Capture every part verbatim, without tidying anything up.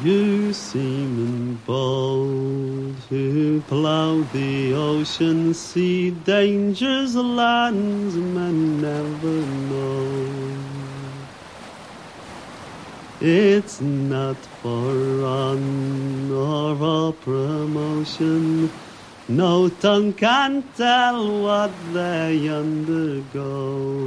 You seamen bold who plough the ocean sea, dangers lands men never know. It's not for honor or promotion, no tongue can tell what they undergo.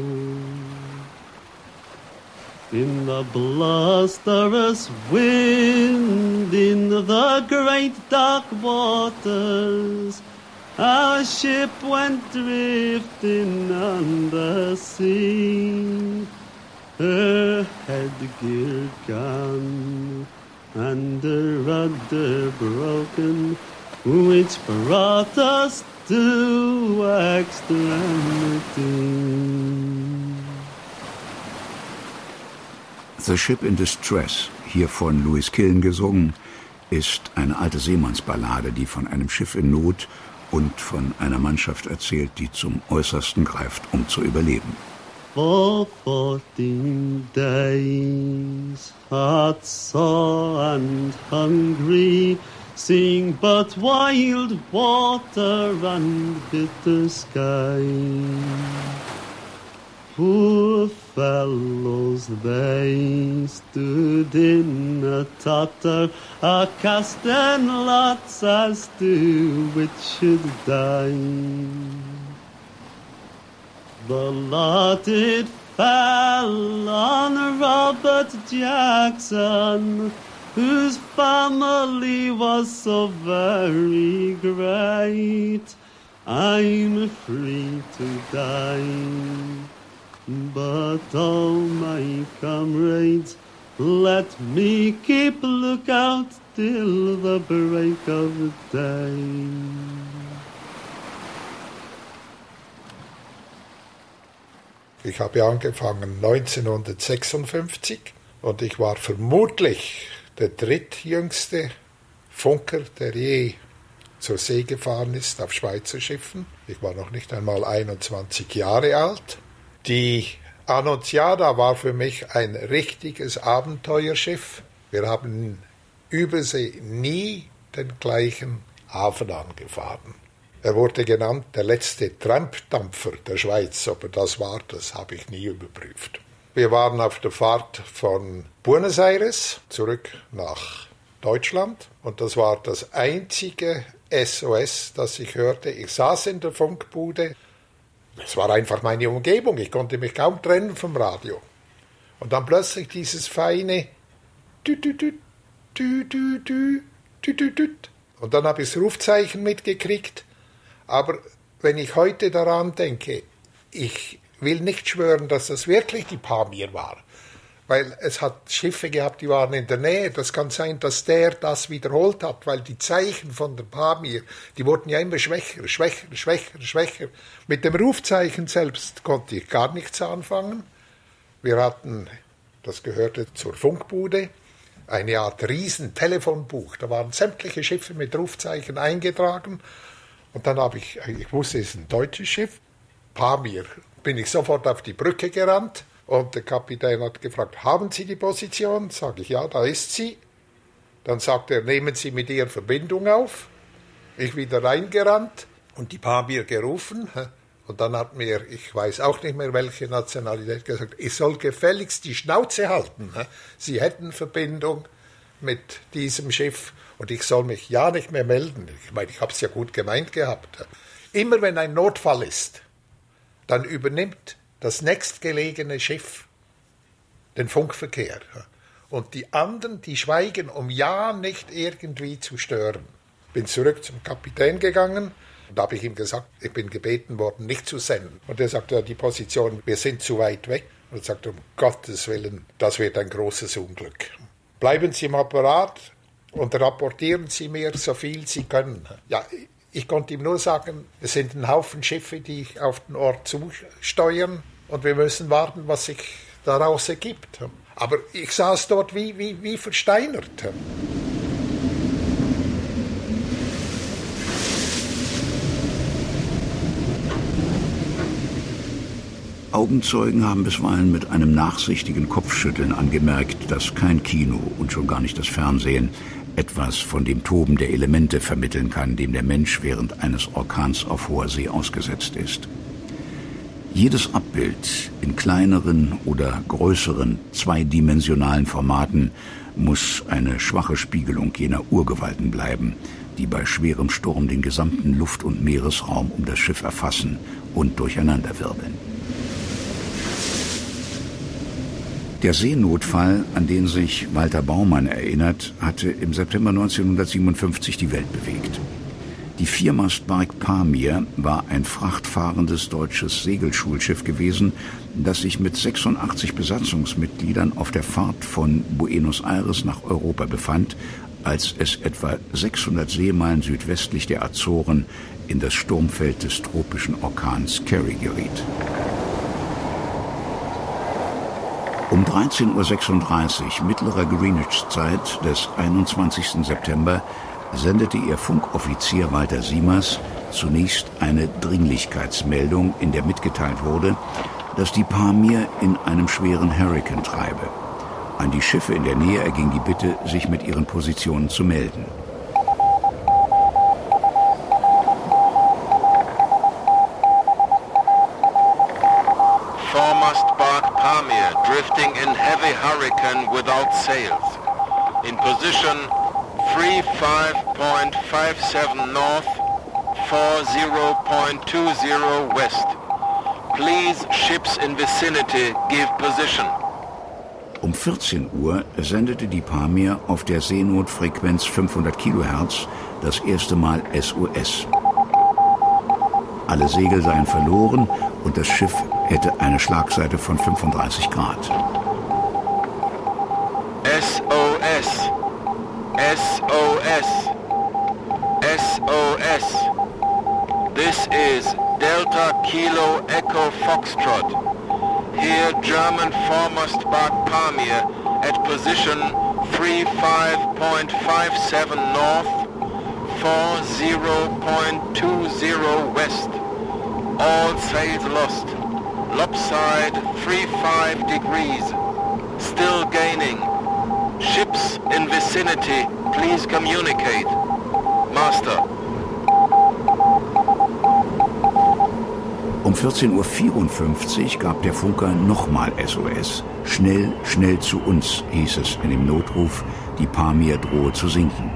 In the blusterous wind, in the great dark waters, our ship went drifting on the sea. Her headgear gone, and her rudder broken, which brought us to extremity. The Ship in Distress, hier von Louis Killen gesungen, ist eine alte Seemannsballade, die von einem Schiff in Not und von einer Mannschaft erzählt, die zum Äußersten greift, um zu überleben. For fourteen days, heart sore and hungry, seeing but wild water and bitter sky. Poor fellows, they stood in a totter, a casting lots as to which should die. The lot it fell on Robert Jackson, whose family was so very great. I'm free to die, but oh my comrades, let me keep lookout till the break of day. Ich habe angefangen neunzehnhundertsechsundfünfzig und ich war vermutlich der drittjüngste Funker, der je zur See gefahren ist auf Schweizer Schiffen. Ich war noch nicht einmal einundzwanzig Jahre alt. Die Annunziata war für mich ein richtiges Abenteuerschiff. Wir haben in Übersee nie den gleichen Hafen angefahren. Er wurde genannt der letzte Trampdampfer der Schweiz, aber das war, das habe ich nie überprüft. Wir waren auf der Fahrt von Buenos Aires zurück nach Deutschland und das war das einzige S O S, das ich hörte. Ich saß in der Funkbude, es war einfach meine Umgebung, ich konnte mich kaum trennen vom Radio. Und dann plötzlich dieses feine Tü, tü, tü, tü, tü, tü, tü, tü, tü. Und dann habe ich das Rufzeichen mitgekriegt. Aber wenn ich heute daran denke, ich will nicht schwören, dass das wirklich die Pamir war, weil es hat Schiffe gehabt, die waren in der Nähe. Das kann sein, dass der das wiederholt hat, weil die Zeichen von der Pamir, die wurden ja immer schwächer, schwächer, schwächer, schwächer. Mit dem Rufzeichen selbst konnte ich gar nichts anfangen. Wir hatten, das gehörte zur Funkbude, eine Art Riesentelefonbuch. Da waren sämtliche Schiffe mit Rufzeichen eingetragen. Und dann habe ich, ich wusste, es ist ein deutsches Schiff, Pamir, bin ich sofort auf die Brücke gerannt und der Kapitän hat gefragt, haben Sie die Position? Sage ich, ja, da ist sie. Dann sagt er, nehmen Sie mit ihr Verbindung auf. Ich wieder reingerannt und die Pamir gerufen. Und dann hat mir, ich weiß auch nicht mehr welche Nationalität, gesagt, ich soll gefälligst die Schnauze halten. Sie hätten Verbindung mit diesem Schiff. Und ich soll mich ja nicht mehr melden. Ich meine, ich habe es ja gut gemeint gehabt. Immer wenn ein Notfall ist, dann übernimmt das nächstgelegene Schiff den Funkverkehr. Und die anderen, die schweigen, um ja nicht irgendwie zu stören. Bin zurück zum Kapitän gegangen und da habe ich ihm gesagt, ich bin gebeten worden, nicht zu senden. Und er sagte, ja, die Position, wir sind zu weit weg. Und er sagte, um Gottes Willen, das wird ein großes Unglück. Bleiben Sie im Apparat und rapportieren Sie mir so viel Sie können. Ja, ich konnte ihm nur sagen, es sind ein Haufen Schiffe, die auf den Ort zusteuern und wir müssen warten, was sich daraus ergibt. Aber ich saß dort wie, wie, wie versteinert. Augenzeugen haben bisweilen mit einem nachsichtigen Kopfschütteln angemerkt, dass kein Kino und schon gar nicht das Fernsehen etwas von dem Toben der Elemente vermitteln kann, dem der Mensch während eines Orkans auf hoher See ausgesetzt ist. Jedes Abbild in kleineren oder größeren zweidimensionalen Formaten muss eine schwache Spiegelung jener Urgewalten bleiben, die bei schwerem Sturm den gesamten Luft- und Meeresraum um das Schiff erfassen und durcheinanderwirbeln. Der Seenotfall, an den sich Walter Baumann erinnert, hatte im September neunzehnhundertsiebenundfünfzig die Welt bewegt. Die Viermastbark Pamir war ein frachtfahrendes deutsches Segelschulschiff gewesen, das sich mit sechsundachtzig Besatzungsmitgliedern auf der Fahrt von Buenos Aires nach Europa befand, als es etwa sechshundert Seemeilen südwestlich der Azoren in das Sturmfeld des tropischen Orkans Carrie geriet. Um dreizehn Uhr sechsunddreißig mittlerer Greenwich-Zeit des einundzwanzigsten September sendete ihr Funkoffizier Walter Siemers zunächst eine Dringlichkeitsmeldung, in der mitgeteilt wurde, dass die Pamir in einem schweren Hurrikan treibe. An die Schiffe in der Nähe erging die Bitte, sich mit ihren Positionen zu melden. Four-mast-bark Pamir drifting in heavy hurricane without sails. In position three five point five seven north, four zero point two zero west. Please, ships in vicinity, give position. Um vierzehn Uhr sendete die Pamir auf der Seenotfrequenz fünfhundert Kilohertz das erste Mal S O S. Alle Segel seien verloren und das Schiff hätte eine Schlagseite von fünfunddreißig Grad. S O S. S O S. S O S. This is Delta Kilo Echo Foxtrot. Here German four-mast-bark Pamir at position three five point five seven north, four zero point two zero west. All sails lost. Lopside three five degrees. Still gaining. Ships in vicinity, please communicate. Master. Um vierzehn Uhr vierundfünfzig gab der Funker nochmal S O S. Schnell, schnell zu uns, hieß es in dem Notruf, die Pamir drohe zu sinken.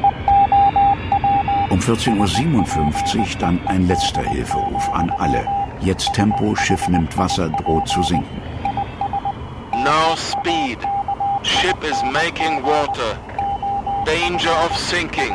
Um vierzehn Uhr siebenundfünfzig dann ein letzter Hilferuf an alle. Jetzt Tempo, Schiff nimmt Wasser, droht zu sinken. Now speed. Ship is making water. Danger of sinking.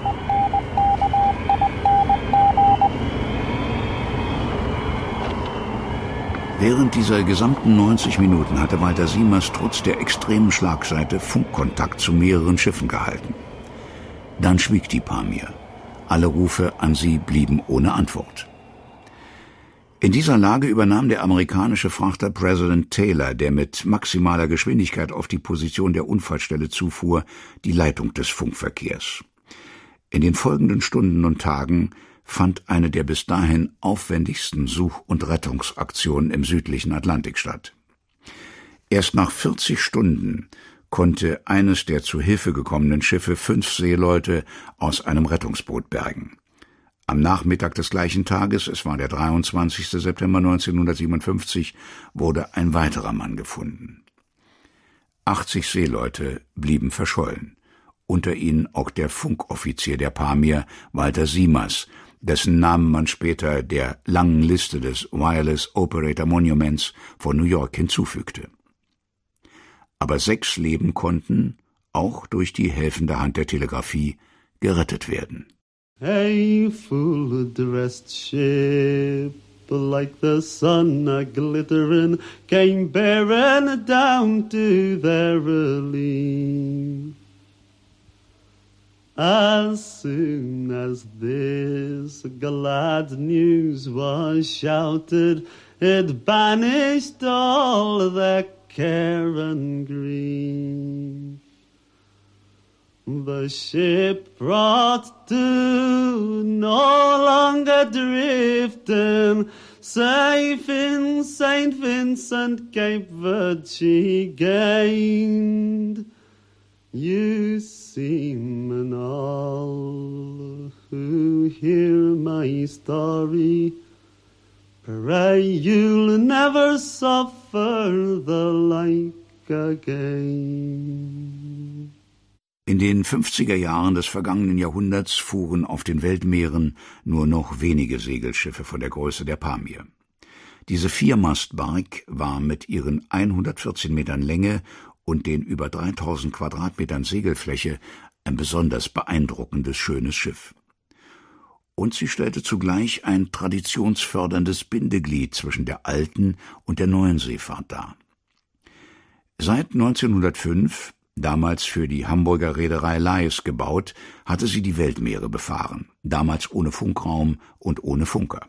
Während dieser gesamten neunzig Minuten hatte Walter Siemers trotz der extremen Schlagseite Funkkontakt zu mehreren Schiffen gehalten. Dann schwieg die Pamir. Alle Rufe an sie blieben ohne Antwort. In dieser Lage übernahm der amerikanische Frachter President Taylor, der mit maximaler Geschwindigkeit auf die Position der Unfallstelle zufuhr, die Leitung des Funkverkehrs. In den folgenden Stunden und Tagen fand eine der bis dahin aufwendigsten Such- und Rettungsaktionen im südlichen Atlantik statt. Erst nach vierzig Stunden konnte eines der zu Hilfe gekommenen Schiffe fünf Seeleute aus einem Rettungsboot bergen. Am Nachmittag des gleichen Tages, es war der dreiundzwanzigste September neunzehnhundertsiebenundfünfzig, wurde ein weiterer Mann gefunden. achtzig Seeleute blieben verschollen, unter ihnen auch der Funkoffizier der Pamir, Walter Siemers, dessen Namen man später der langen Liste des Wireless Operator Monuments von New York hinzufügte. Aber sechs Leben konnten, auch durch die helfende Hand der Telegrafie, gerettet werden. A full-dressed ship, like the sun a-glittering, came bearing down to their relief. As soon as this glad news was shouted, it banished all their care and grief. The ship brought to, no longer drifting, safe in Saint Vincent Cape Virgie gained. You seamen all who hear my story, pray you'll never suffer the like again. In den fünfziger Jahren des vergangenen Jahrhunderts fuhren auf den Weltmeeren nur noch wenige Segelschiffe von der Größe der Pamir. Diese Viermastbark war mit ihren hundertvierzehn Metern Länge und den über dreitausend Quadratmetern Segelfläche ein besonders beeindruckendes, schönes Schiff. Und sie stellte zugleich ein traditionsförderndes Bindeglied zwischen der alten und der neuen Seefahrt dar. Seit neunzehnhundertfünf, damals für die Hamburger Reederei Leis gebaut, hatte sie die Weltmeere befahren, damals ohne Funkraum und ohne Funker.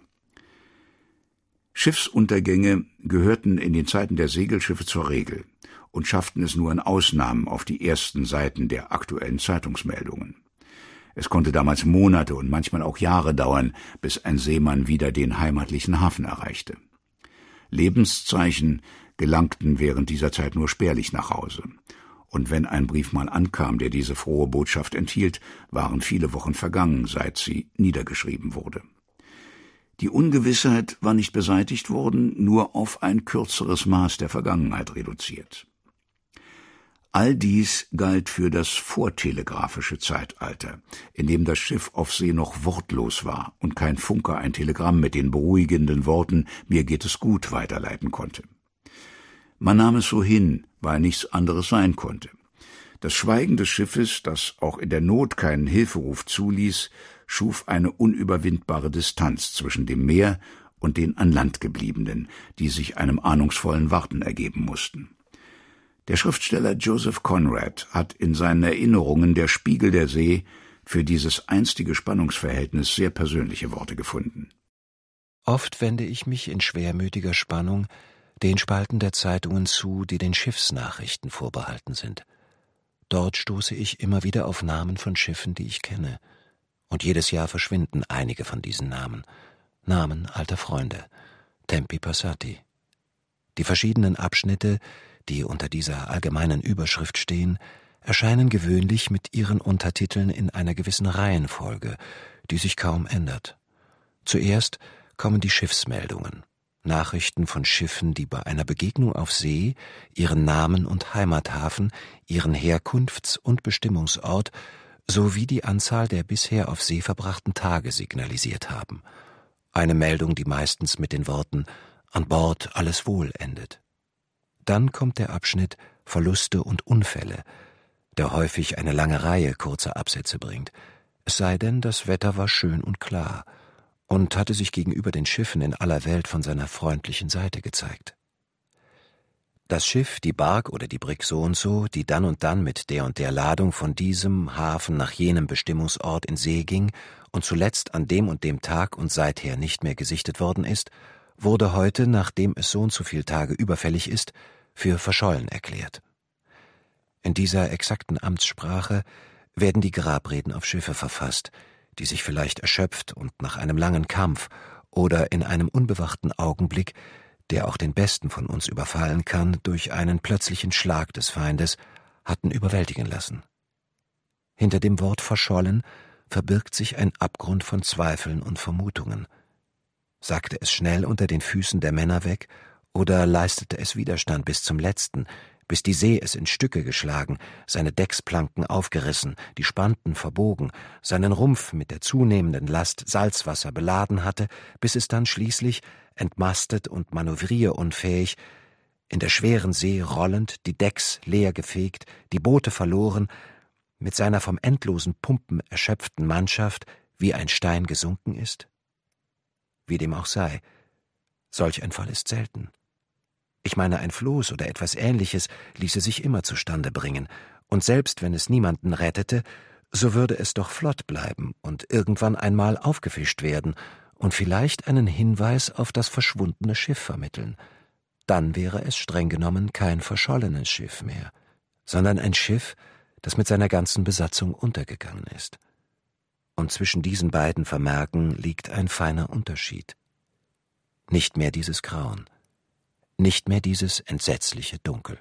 Schiffsuntergänge gehörten in den Zeiten der Segelschiffe zur Regel und schafften es nur in Ausnahmen auf die ersten Seiten der aktuellen Zeitungsmeldungen. Es konnte damals Monate und manchmal auch Jahre dauern, bis ein Seemann wieder den heimatlichen Hafen erreichte. Lebenszeichen gelangten während dieser Zeit nur spärlich nach Hause. Und wenn ein Brief mal ankam, der diese frohe Botschaft enthielt, waren viele Wochen vergangen, seit sie niedergeschrieben wurde. Die Ungewissheit war nicht beseitigt worden, nur auf ein kürzeres Maß der Vergangenheit reduziert. All dies galt für das vortelegraphische Zeitalter, in dem das Schiff auf See noch wortlos war und kein Funker ein Telegramm mit den beruhigenden Worten »Mir geht es gut« weiterleiten konnte. Man nahm es so hin, weil nichts anderes sein konnte. Das Schweigen des Schiffes, das auch in der Not keinen Hilferuf zuließ, schuf eine unüberwindbare Distanz zwischen dem Meer und den an Land gebliebenen, die sich einem ahnungsvollen Warten ergeben mussten. Der Schriftsteller Joseph Conrad hat in seinen Erinnerungen »Der Spiegel der See« für dieses einstige Spannungsverhältnis sehr persönliche Worte gefunden. Oft wende ich mich in schwermütiger Spannung den Spalten der Zeitungen zu, die den Schiffsnachrichten vorbehalten sind. Dort stoße ich immer wieder auf Namen von Schiffen, die ich kenne. Und jedes Jahr verschwinden einige von diesen Namen. Namen alter Freunde. Tempi passati. Die verschiedenen Abschnitte, die unter dieser allgemeinen Überschrift stehen, erscheinen gewöhnlich mit ihren Untertiteln in einer gewissen Reihenfolge, die sich kaum ändert. Zuerst kommen die Schiffsmeldungen, Nachrichten von Schiffen, die bei einer Begegnung auf See ihren Namen und Heimathafen, ihren Herkunfts- und Bestimmungsort sowie die Anzahl der bisher auf See verbrachten Tage signalisiert haben. Eine Meldung, die meistens mit den Worten »An Bord alles wohl« endet. Dann kommt der Abschnitt Verluste und Unfälle, der häufig eine lange Reihe kurzer Absätze bringt, es sei denn, das Wetter war schön und klar und hatte sich gegenüber den Schiffen in aller Welt von seiner freundlichen Seite gezeigt. Das Schiff, die Bark oder die Brigg so und so, die dann und dann mit der und der Ladung von diesem Hafen nach jenem Bestimmungsort in See ging und zuletzt an dem und dem Tag und seither nicht mehr gesichtet worden ist, wurde heute, nachdem es so und so viel Tage überfällig ist, für verschollen erklärt. In dieser exakten Amtssprache werden die Grabreden auf Schiffe verfasst, die sich vielleicht erschöpft und nach einem langen Kampf oder in einem unbewachten Augenblick, der auch den Besten von uns überfallen kann, durch einen plötzlichen Schlag des Feindes, hatten überwältigen lassen. Hinter dem Wort verschollen verbirgt sich ein Abgrund von Zweifeln und Vermutungen. Sagte es schnell unter den Füßen der Männer weg oder leistete es Widerstand bis zum Letzten, bis die See es in Stücke geschlagen, seine Decksplanken aufgerissen, die Spanten verbogen, seinen Rumpf mit der zunehmenden Last Salzwasser beladen hatte, bis es dann schließlich, entmastet und manövrierunfähig, in der schweren See rollend, die Decks leer gefegt, die Boote verloren, mit seiner vom endlosen Pumpen erschöpften Mannschaft wie ein Stein gesunken ist? Wie dem auch sei, solch ein Fall ist selten. Ich meine, ein Floß oder etwas Ähnliches ließe sich immer zustande bringen, und selbst wenn es niemanden rettete, so würde es doch flott bleiben und irgendwann einmal aufgefischt werden und vielleicht einen Hinweis auf das verschwundene Schiff vermitteln. Dann wäre es streng genommen kein verschollenes Schiff mehr, sondern ein Schiff, das mit seiner ganzen Besatzung untergegangen ist. Und zwischen diesen beiden Vermerken liegt ein feiner Unterschied. nicht mehr dieses Grauen, nicht mehr dieses entsetzliche Dunkel.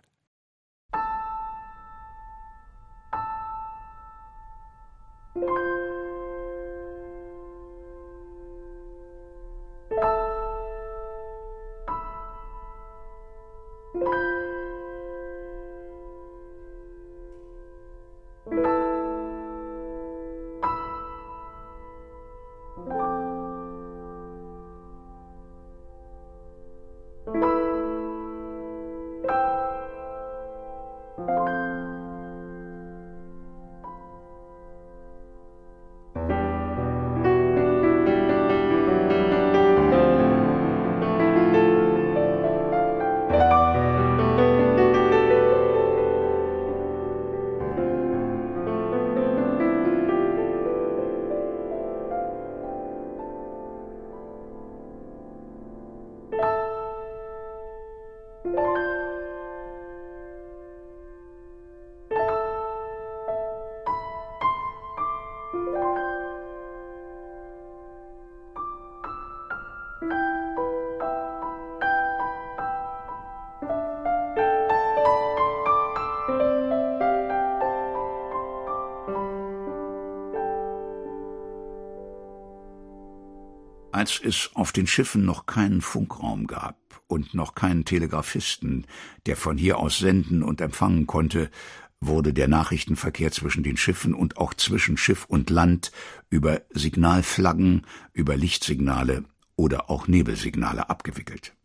Als es auf den Schiffen noch keinen Funkraum gab und noch keinen Telegraphisten, der von hier aus senden und empfangen konnte, wurde der Nachrichtenverkehr zwischen den Schiffen und auch zwischen Schiff und Land über Signalflaggen, über Lichtsignale oder auch Nebelsignale abgewickelt.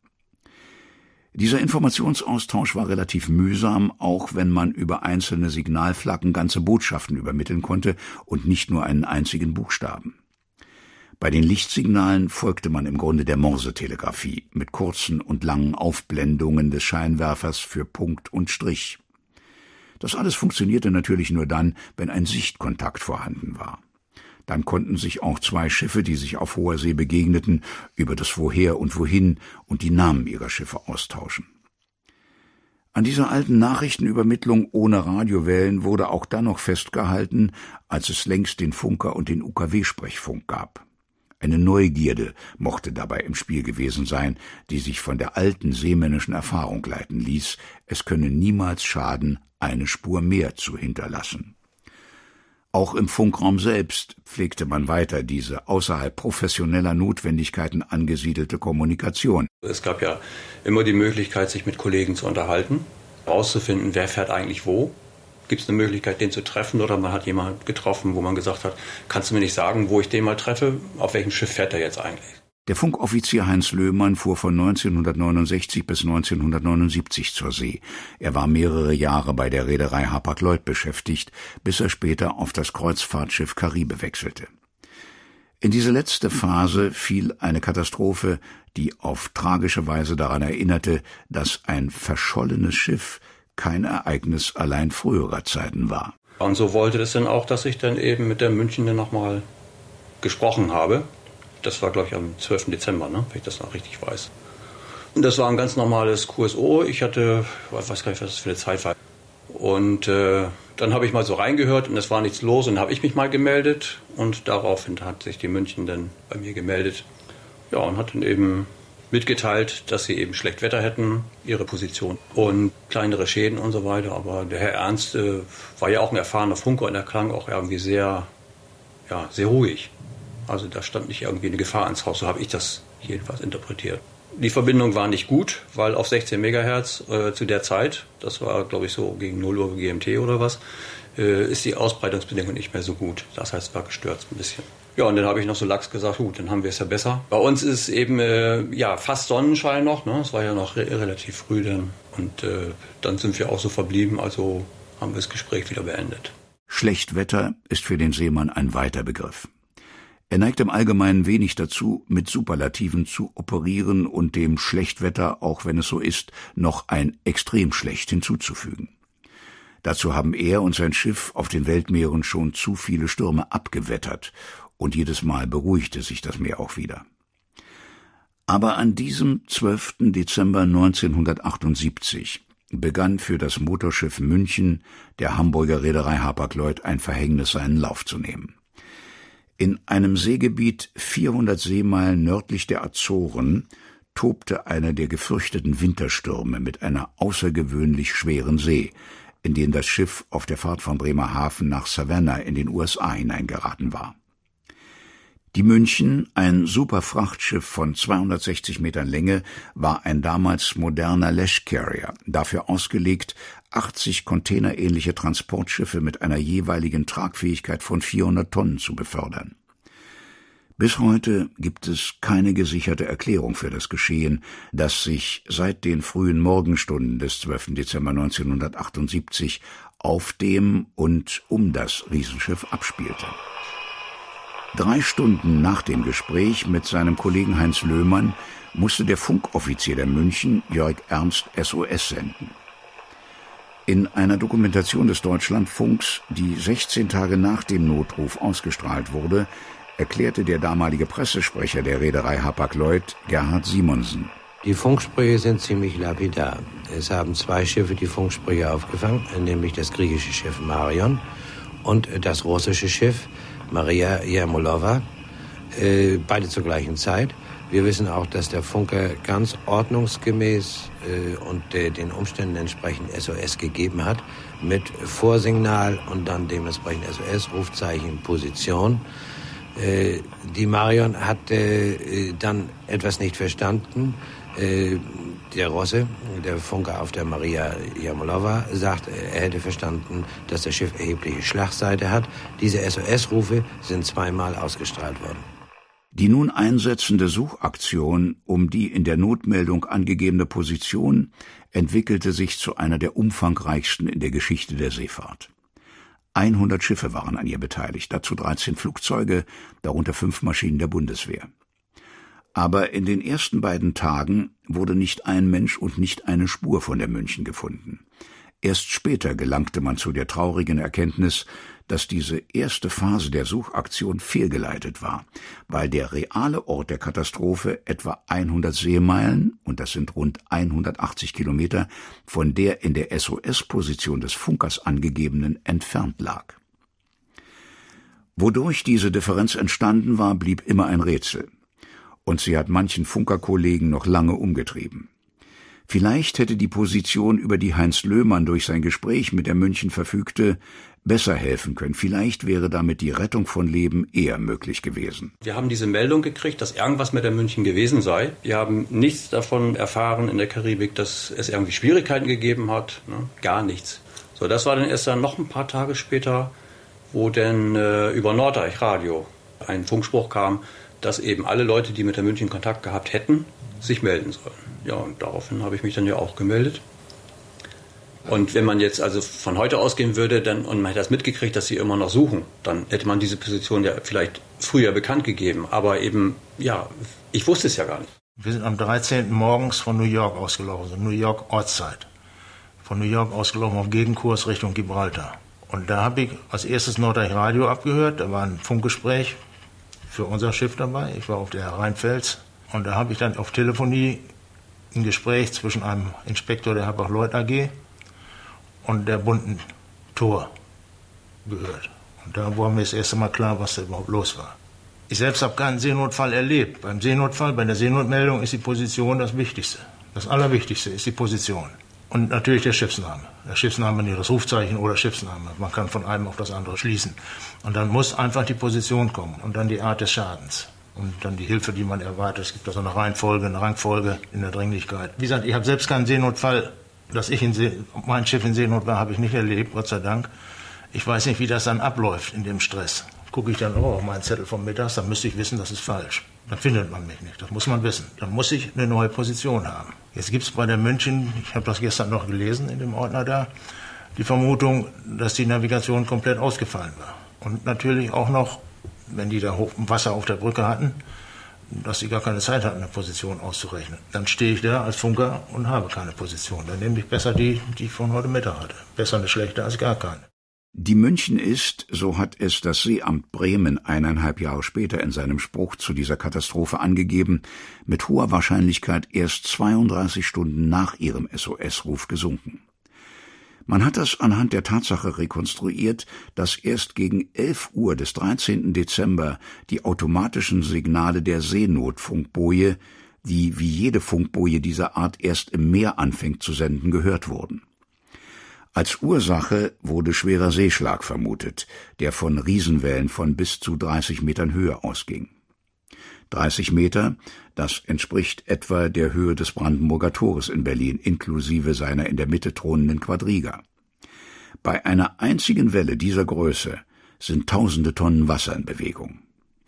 Dieser Informationsaustausch war relativ mühsam, auch wenn man über einzelne Signalflaggen ganze Botschaften übermitteln konnte und nicht nur einen einzigen Buchstaben. Bei den Lichtsignalen folgte man im Grunde der Morsetelegrafie mit kurzen und langen Aufblendungen des Scheinwerfers für Punkt und Strich. Das alles funktionierte natürlich nur dann, wenn ein Sichtkontakt vorhanden war. Dann konnten sich auch zwei Schiffe, die sich auf hoher See begegneten, über das Woher und Wohin und die Namen ihrer Schiffe austauschen. An dieser alten Nachrichtenübermittlung ohne Radiowellen wurde auch dann noch festgehalten, als es längst den Funker und den U K W-Sprechfunk gab. Eine Neugierde mochte dabei im Spiel gewesen sein, die sich von der alten seemännischen Erfahrung leiten ließ, es könne niemals schaden, eine Spur mehr zu hinterlassen. Auch im Funkraum selbst pflegte man weiter diese außerhalb professioneller Notwendigkeiten angesiedelte Kommunikation. Es gab ja immer die Möglichkeit, sich mit Kollegen zu unterhalten, herauszufinden, wer fährt eigentlich wo. Gibt es eine Möglichkeit, den zu treffen, oder man hat jemanden getroffen, wo man gesagt hat, kannst du mir nicht sagen, wo ich den mal treffe, auf welchem Schiff fährt er jetzt eigentlich? Der Funkoffizier Heinz Löhmann fuhr von neunzehnhundertneunundsechzig bis neunzehnhundertneunundsiebzig zur See. Er war mehrere Jahre bei der Reederei Hapag-Lloyd beschäftigt, bis er später auf das Kreuzfahrtschiff Caribe wechselte. In diese letzte Phase fiel eine Katastrophe, die auf tragische Weise daran erinnerte, dass ein verschollenes Schiff kein Ereignis allein früherer Zeiten war. Und so wollte es dann auch, dass ich dann eben mit der Münchner nochmal gesprochen habe. Das war, glaube ich, am zwölften Dezember, ne? Wenn ich das noch richtig weiß. Und das war ein ganz normales Q S O. Ich hatte, ich weiß gar nicht, was das für eine Zeit war. Und äh, dann habe ich mal so reingehört und es war nichts los. Und dann habe ich mich mal gemeldet. Und daraufhin hat sich die München dann bei mir gemeldet. Ja, und hat dann eben mitgeteilt, dass sie eben schlecht Wetter hätten, ihre Position und kleinere Schäden und so weiter. Aber der Herr Ernst äh, war ja auch ein erfahrener Funker und er klang auch irgendwie sehr, ja, sehr ruhig. Also da stand nicht irgendwie eine Gefahr ans Haus, so habe ich das jedenfalls interpretiert. Die Verbindung war nicht gut, weil auf sechzehn Megahertz äh, zu der Zeit, das war glaube ich so gegen null Uhr G M T oder was, äh, ist die Ausbreitungsbedingung nicht mehr so gut. Das heißt, es war gestört ein bisschen. Ja, und dann habe ich noch so lax gesagt, gut, dann haben wir es ja besser. Bei uns ist eben äh, ja fast Sonnenschein noch, ne? Es war ja noch re- relativ früh dann. Und äh, dann sind wir auch so verblieben, also haben wir das Gespräch wieder beendet. Schlechtwetter ist für den Seemann ein weiter Begriff. Er neigt im Allgemeinen wenig dazu, mit Superlativen zu operieren und dem Schlechtwetter, auch wenn es so ist, noch ein extrem schlecht hinzuzufügen. Dazu haben er und sein Schiff auf den Weltmeeren schon zu viele Stürme abgewettert, und jedes Mal beruhigte sich das Meer auch wieder. Aber an diesem zwölften Dezember neunzehnhundertachtundsiebzig begann für das Motorschiff München der Hamburger Reederei Hapag-Lloyd ein Verhängnis seinen Lauf zu nehmen. In einem Seegebiet vierhundert Seemeilen nördlich der Azoren tobte einer der gefürchteten Winterstürme mit einer außergewöhnlich schweren See, in den das Schiff auf der Fahrt von Bremerhaven nach Savannah in den U S A hineingeraten war. Die München, ein Superfrachtschiff von zweihundertsechzig Metern Länge, war ein damals moderner Lash Carrier, dafür ausgelegt, achtzig containerähnliche Transportschiffe mit einer jeweiligen Tragfähigkeit von vierhundert Tonnen zu befördern. Bis heute gibt es keine gesicherte Erklärung für das Geschehen, das sich seit den frühen Morgenstunden des zwölften Dezember neunzehnhundertachtundsiebzig auf dem und um das Riesenschiff abspielte. Drei Stunden nach dem Gespräch mit seinem Kollegen Heinz Löhmann musste der Funkoffizier der München, Jörg Ernst, S O S senden. In einer Dokumentation des Deutschlandfunks, die sechzehn Tage nach dem Notruf ausgestrahlt wurde, erklärte der damalige Pressesprecher der Reederei Hapag-Lloyd, Gerhard Simonsen: Die Funksprüche sind ziemlich lapidar. Es haben zwei Schiffe die Funksprüche aufgefangen, nämlich das griechische Schiff Marion und das russische Schiff Maria Jermolova, äh, beide zur gleichen Zeit. Wir wissen auch, dass der Funker ganz ordnungsgemäß äh, und äh, den Umständen entsprechend S O S gegeben hat, mit Vorsignal und dann dementsprechend S O S, Rufzeichen, Position. Äh, die Marion hat äh, dann etwas nicht verstanden. Äh, der Rosse, der Funker auf der Maria Jermolova, sagt, er hätte verstanden, dass das Schiff erhebliche Schlagseite hat. Diese S O S-Rufe sind zweimal ausgestrahlt worden. Die nun einsetzende Suchaktion um die in der Notmeldung angegebene Position entwickelte sich zu einer der umfangreichsten in der Geschichte der Seefahrt. hundert Schiffe waren an ihr beteiligt, dazu dreizehn Flugzeuge, darunter fünf Maschinen der Bundeswehr. Aber in den ersten beiden Tagen wurde nicht ein Mensch und nicht eine Spur von der München gefunden. Erst später gelangte man zu der traurigen Erkenntnis, dass diese erste Phase der Suchaktion fehlgeleitet war, weil der reale Ort der Katastrophe etwa hundert Seemeilen, und das sind rund hundertachtzig Kilometer, von der in der S O S-Position des Funkers angegebenen entfernt lag. Wodurch diese Differenz entstanden war, blieb immer ein Rätsel. Und sie hat manchen Funkerkollegen noch lange umgetrieben. Vielleicht hätte die Position, über die Heinz Löhmann durch sein Gespräch mit der München verfügte, besser helfen können. Vielleicht wäre damit die Rettung von Leben eher möglich gewesen. Wir haben diese Meldung gekriegt, dass irgendwas mit der München gewesen sei. Wir haben nichts davon erfahren in der Karibik, dass es irgendwie Schwierigkeiten gegeben hat. Ne? Gar nichts. So, das war dann erst dann noch ein paar Tage später, wo dann äh, über Norddeich Radio ein Funkspruch kam, dass eben alle Leute, die mit der München Kontakt gehabt hätten, sich melden sollen. Ja, und daraufhin habe ich mich dann ja auch gemeldet. Und wenn man jetzt also von heute ausgehen würde dann, und man hätte das mitgekriegt, dass sie immer noch suchen, dann hätte man diese Position ja vielleicht früher bekannt gegeben. Aber eben, ja, ich wusste es ja gar nicht. Wir sind am dreizehnten morgens von New York ausgelaufen, also New York Ortszeit. Von New York ausgelaufen auf Gegenkurs Richtung Gibraltar. Und da habe ich als erstes Norddeich Radio abgehört, da war ein Funkgespräch für unser Schiff dabei. Ich war auf der Rheinfels und da habe ich dann auf Telefonie ein Gespräch zwischen einem Inspektor der Hapag-Lloyd A G und der bunten Tor gehört. Und da war mir das erste Mal klar, was da überhaupt los war. Ich selbst habe keinen Seenotfall erlebt. Beim Seenotfall, bei der Seenotmeldung ist die Position das Wichtigste. Das Allerwichtigste ist die Position. Und natürlich der Schiffsname. Der Schiffsname, nicht das Rufzeichen oder Schiffsname. Man kann von einem auf das andere schließen. Und dann muss einfach die Position kommen und dann die Art des Schadens. Und dann die Hilfe, die man erwartet. Es gibt da so eine Reihenfolge, eine Rangfolge in der Dringlichkeit. Wie gesagt, ich habe selbst keinen Seenotfall, dass ich in See, mein Schiff in Seenot war, habe ich nicht erlebt, Gott sei Dank. Ich weiß nicht, wie das dann abläuft in dem Stress. Gucke ich dann oh, auf meinen Zettel vom Mittags, dann müsste ich wissen, das ist falsch. Dann findet man mich nicht, das muss man wissen. Dann muss ich eine neue Position haben. Jetzt gibt es bei der München, ich habe das gestern noch gelesen in dem Ordner da, die Vermutung, dass die Navigation komplett ausgefallen war. Und natürlich auch noch, wenn die da hoch Wasser auf der Brücke hatten, dass sie gar keine Zeit hatten, eine Position auszurechnen. Dann stehe ich da als Funker und habe keine Position. Dann nehme ich besser die, die ich von heute Mittag hatte. Besser eine schlechte als gar keine. Die München ist, so hat es das Seeamt Bremen eineinhalb Jahre später in seinem Spruch zu dieser Katastrophe angegeben, mit hoher Wahrscheinlichkeit erst zweiunddreißig Stunden nach ihrem S O S-Ruf gesunken. Man hat das anhand der Tatsache rekonstruiert, dass erst gegen elf Uhr des dreizehnten Dezember die automatischen Signale der Seenotfunkboje die wie jede Funkboje dieser Art erst im Meer anfängt zu senden, gehört wurden. Als Ursache wurde schwerer Seeschlag vermutet, der von Riesenwellen von bis zu dreißig Metern Höhe ausging. dreißig Meter, das entspricht etwa der Höhe des Brandenburger Tores in Berlin, inklusive seiner in der Mitte thronenden Quadriga. Bei einer einzigen Welle dieser Größe sind tausende Tonnen Wasser in Bewegung.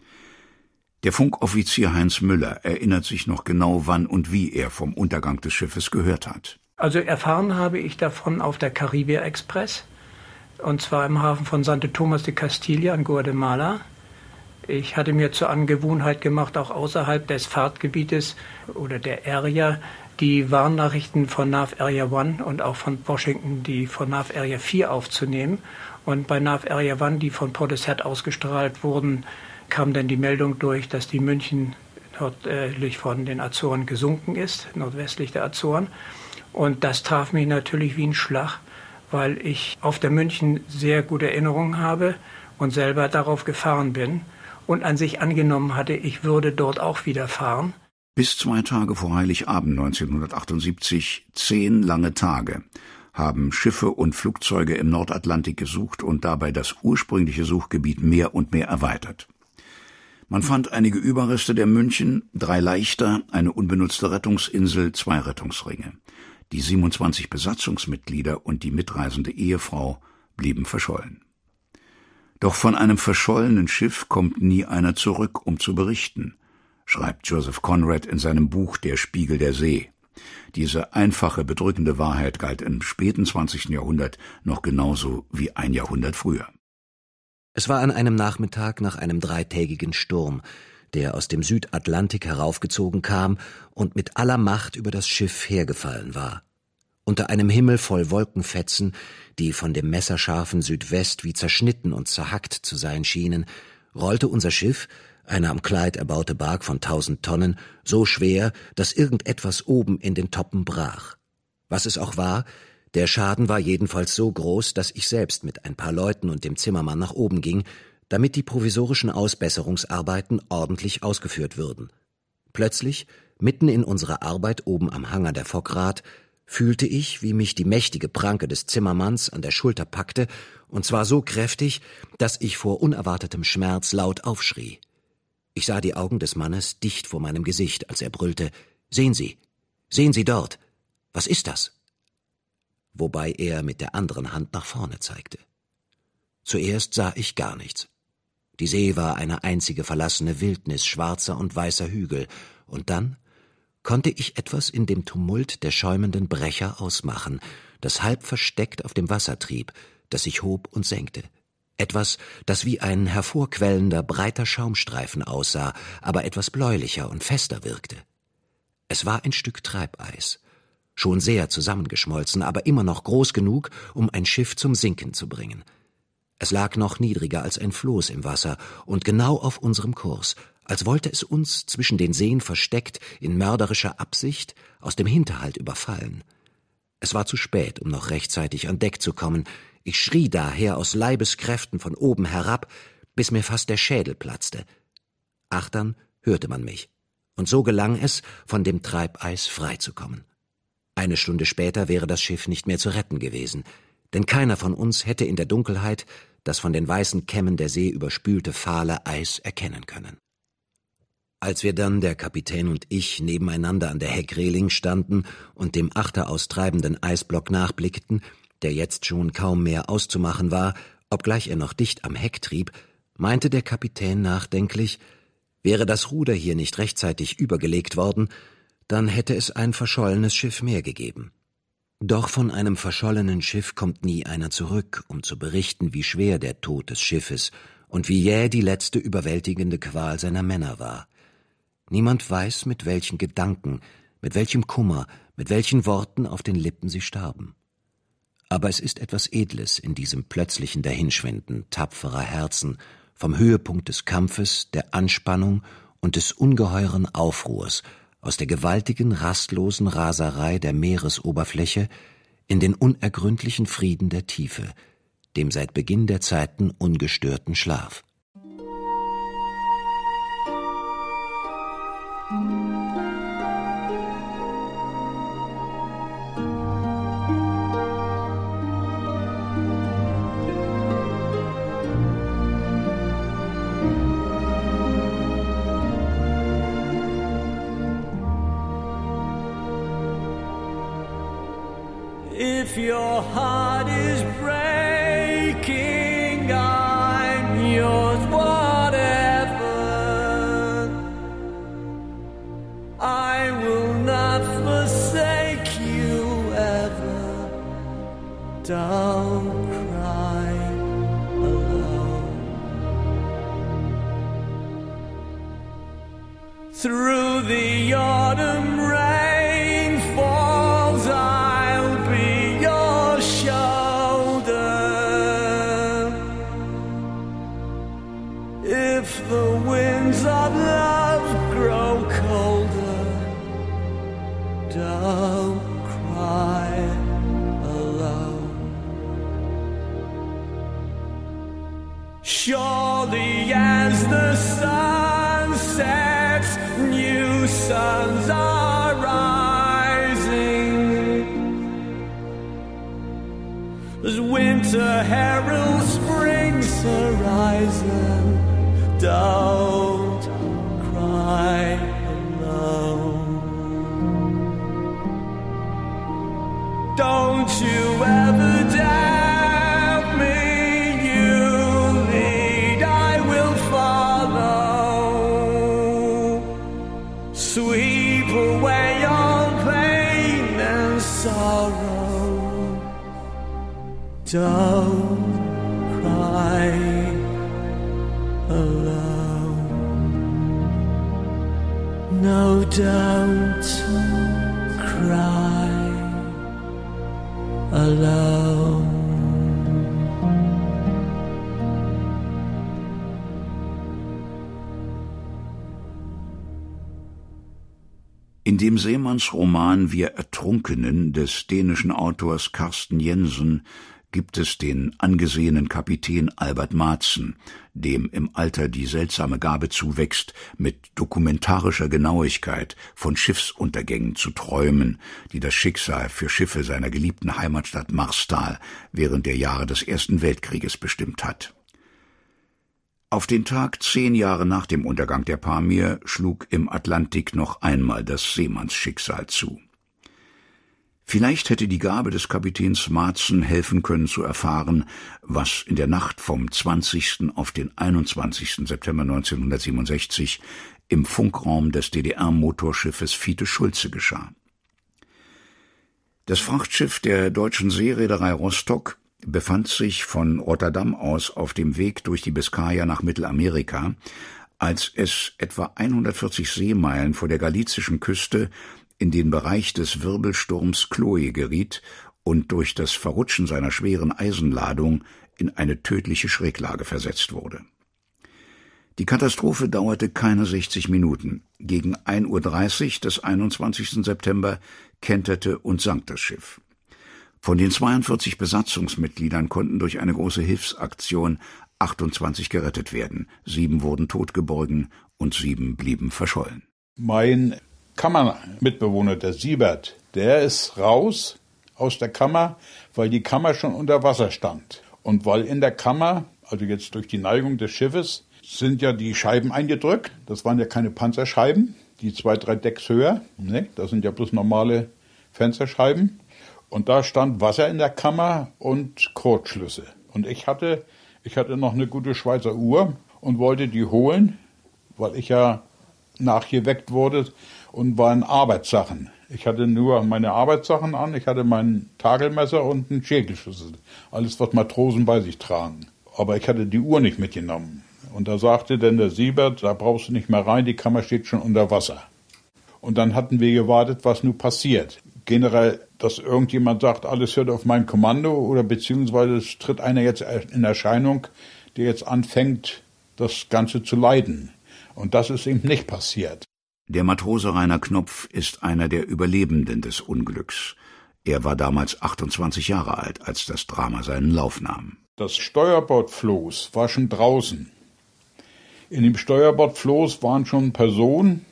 Der Funkoffizier Heinz Müller erinnert sich noch genau, wann und wie er vom Untergang des Schiffes gehört hat. Also erfahren habe ich davon auf der Caribia Express, und zwar im Hafen von Santo Tomás de Castilla in Guatemala. Ich hatte mir zur Angewohnheit gemacht, auch außerhalb des Fahrtgebietes oder der Area die Warnnachrichten von Nav Area eins und auch von Washington die von Nav Area vier aufzunehmen. Und bei Nav Area eins, die von Port Said ausgestrahlt wurden, kam dann die Meldung durch, dass die München nördlich von den Azoren gesunken ist, nordwestlich der Azoren. Und das traf mich natürlich wie ein Schlag, weil ich auf der München sehr gute Erinnerungen habe und selber darauf gefahren bin und an sich angenommen hatte, ich würde dort auch wieder fahren. Bis zwei Tage vor Heiligabend neunzehnhundertachtundsiebzig, zehn lange Tage, haben Schiffe und Flugzeuge im Nordatlantik gesucht und dabei das ursprüngliche Suchgebiet mehr und mehr erweitert. Man fand einige Überreste der München, drei Leichter, eine unbenutzte Rettungsinsel, zwei Rettungsringe. Die siebenundzwanzig Besatzungsmitglieder und die mitreisende Ehefrau blieben verschollen. Doch von einem verschollenen Schiff kommt nie einer zurück, um zu berichten, schreibt Joseph Conrad in seinem Buch Der Spiegel der See. Diese einfache, bedrückende Wahrheit galt im späten zwanzigsten Jahrhundert noch genauso wie ein Jahrhundert früher. Es war an einem Nachmittag nach einem dreitägigen Sturm, der aus dem Südatlantik heraufgezogen kam und mit aller Macht über das Schiff hergefallen war. Unter einem Himmel voll Wolkenfetzen, die von dem messerscharfen Südwest wie zerschnitten und zerhackt zu sein schienen, rollte unser Schiff, eine am Clyde erbaute Bark von tausend Tonnen, so schwer, dass irgendetwas oben in den Toppen brach. Was es auch war, der Schaden war jedenfalls so groß, dass ich selbst mit ein paar Leuten und dem Zimmermann nach oben ging, damit die provisorischen Ausbesserungsarbeiten ordentlich ausgeführt würden. Plötzlich, mitten in unserer Arbeit oben am Hanger der Fockrad, fühlte ich, wie mich die mächtige Pranke des Zimmermanns an der Schulter packte, und zwar so kräftig, dass ich vor unerwartetem Schmerz laut aufschrie. Ich sah die Augen des Mannes dicht vor meinem Gesicht, als er brüllte: »Sehen Sie, sehen Sie dort! Was ist das?« Wobei er mit der anderen Hand nach vorne zeigte. Zuerst sah ich gar nichts. Die See war eine einzige verlassene Wildnis schwarzer und weißer Hügel, und dann konnte ich etwas in dem Tumult der schäumenden Brecher ausmachen, das halb versteckt auf dem Wasser trieb, das sich hob und senkte. Etwas, das wie ein hervorquellender, breiter Schaumstreifen aussah, aber etwas bläulicher und fester wirkte. Es war ein Stück Treibeis, schon sehr zusammengeschmolzen, aber immer noch groß genug, um ein Schiff zum Sinken zu bringen. Es lag noch niedriger als ein Floß im Wasser und genau auf unserem Kurs, als wollte es uns, zwischen den Seen versteckt, in mörderischer Absicht, aus dem Hinterhalt überfallen. Es war zu spät, um noch rechtzeitig an Deck zu kommen. Ich schrie daher aus Leibeskräften von oben herab, bis mir fast der Schädel platzte. Achtern hörte man mich, und so gelang es, von dem Treibeis freizukommen. Eine Stunde später wäre das Schiff nicht mehr zu retten gewesen, denn keiner von uns hätte in der Dunkelheit das von den weißen Kämmen der See überspülte fahle Eis erkennen können. Als wir dann, der Kapitän und ich, nebeneinander an der Heckreling standen und dem achteraustreibenden Eisblock nachblickten, der jetzt schon kaum mehr auszumachen war, obgleich er noch dicht am Heck trieb, meinte der Kapitän nachdenklich, wäre das Ruder hier nicht rechtzeitig übergelegt worden, dann hätte es ein verschollenes Schiff mehr gegeben. Doch von einem verschollenen Schiff kommt nie einer zurück, um zu berichten, wie schwer der Tod des Schiffes und wie jäh die letzte überwältigende Qual seiner Männer war. Niemand weiß, mit welchen Gedanken, mit welchem Kummer, mit welchen Worten auf den Lippen sie starben. Aber es ist etwas Edles in diesem plötzlichen Dahinschwinden tapferer Herzen, vom Höhepunkt des Kampfes, der Anspannung und des ungeheuren Aufruhrs, aus der gewaltigen, rastlosen Raserei der Meeresoberfläche in den unergründlichen Frieden der Tiefe, dem seit Beginn der Zeiten ungestörten Schlaf. If your heart is breaking, I'm yours, whatever. I will not forsake you ever. Don't cry alone. Through the autumn rain falls, I'll be your shoulder. If the winds of love grow colder, don't cry alone. Surely as the sun sets, new suns are rising. As winter heralds spring's horizon, don't cry alone. Don't you ever doubt me, you lead, I will follow. Sweep away all pain and sorrow. Don't cry alone. No, don't cry alone. In dem Seemannsroman Wir Ertrunkenen des dänischen Autors Carsten Jensen gibt es den angesehenen Kapitän Albert Madsen, dem im Alter die seltsame Gabe zuwächst, mit dokumentarischer Genauigkeit von Schiffsuntergängen zu träumen, die das Schicksal für Schiffe seiner geliebten Heimatstadt Marstal während der Jahre des Ersten Weltkrieges bestimmt hat. Auf den Tag zehn Jahre nach dem Untergang der Pamir schlug im Atlantik noch einmal das Seemannsschicksal zu. Vielleicht hätte die Gabe des Kapitäns Madsen helfen können zu erfahren, was in der Nacht vom zwanzigsten auf den einundzwanzigsten September neunzehnhundertsiebenundsechzig im Funkraum des D D R-Motorschiffes Fiete Schulze geschah. Das Frachtschiff der deutschen Seereederei Rostock befand sich von Rotterdam aus auf dem Weg durch die Biskaya nach Mittelamerika, als es etwa hundertvierzig Seemeilen vor der galizischen Küste in den Bereich des Wirbelsturms Chloe geriet und durch das Verrutschen seiner schweren Eisenladung in eine tödliche Schräglage versetzt wurde. Die Katastrophe dauerte keine sechzig Minuten. Gegen ein Uhr dreißig des einundzwanzigsten September kenterte und sank das Schiff. Von den zweiundvierzig Besatzungsmitgliedern konnten durch eine große Hilfsaktion achtundzwanzig gerettet werden. Sieben wurden totgeborgen und sieben blieben verschollen. Mein Kammermitbewohner, der Siebert, der ist raus aus der Kammer, weil die Kammer schon unter Wasser stand. Und weil in der Kammer, also jetzt durch die Neigung des Schiffes, sind ja die Scheiben eingedrückt. Das waren ja keine Panzerscheiben, die zwei, drei Decks höher. Ne? Das sind ja bloß normale Fensterscheiben. Und da stand Wasser in der Kammer und Kurzschlüsse. Und ich hatte, ich hatte noch eine gute Schweizer Uhr und wollte die holen, weil ich ja nachgeweckt wurde und waren Arbeitssachen. Ich hatte nur meine Arbeitssachen an, ich hatte mein Tagelmesser und einen Schäkelschlüssel. Alles, was Matrosen bei sich tragen. Aber ich hatte die Uhr nicht mitgenommen. Und da sagte dann der Siebert, da brauchst du nicht mehr rein, die Kammer steht schon unter Wasser. Und dann hatten wir gewartet, was nun passiert. Generell, dass irgendjemand sagt, alles hört auf mein Kommando, oder beziehungsweise es tritt einer jetzt in Erscheinung, der jetzt anfängt, das Ganze zu leiten. Und das ist eben nicht passiert. Der Matrose Rainer Knopf ist einer der Überlebenden des Unglücks. Er war damals achtundzwanzig Jahre alt, als das Drama seinen Lauf nahm. Das Steuerbordfloß war schon draußen. In dem Steuerbordfloß waren schon Personen,